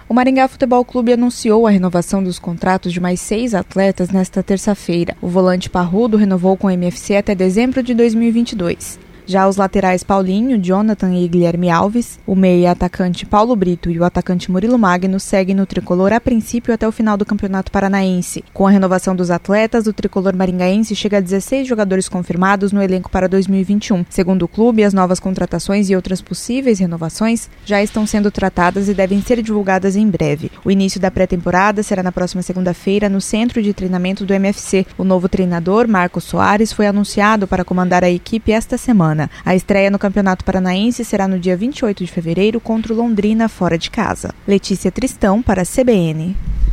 O Maringá Futebol Clube anunciou a renovação dos contratos de mais 6 atletas nesta terça-feira. O volante Parrudo renovou com o MFC até dezembro de 2022. Já os laterais Paulinho, Jonathan e Guilherme Alves, o meia atacante Paulo Brito e o atacante Murilo Magno seguem no tricolor a princípio até o final do Campeonato Paranaense. Com a renovação dos atletas, o tricolor maringaense chega a 16 jogadores confirmados no elenco para 2021. Segundo o clube, as novas contratações e outras possíveis renovações já estão sendo tratadas e devem ser divulgadas em breve. O início da pré-temporada será na próxima segunda-feira no centro de treinamento do MFC. O novo treinador, Marcos Soares, foi anunciado para comandar a equipe esta semana. A estreia no Campeonato Paranaense será no dia 28 de fevereiro contra o Londrina fora de casa. Letícia Tristão para a CBN.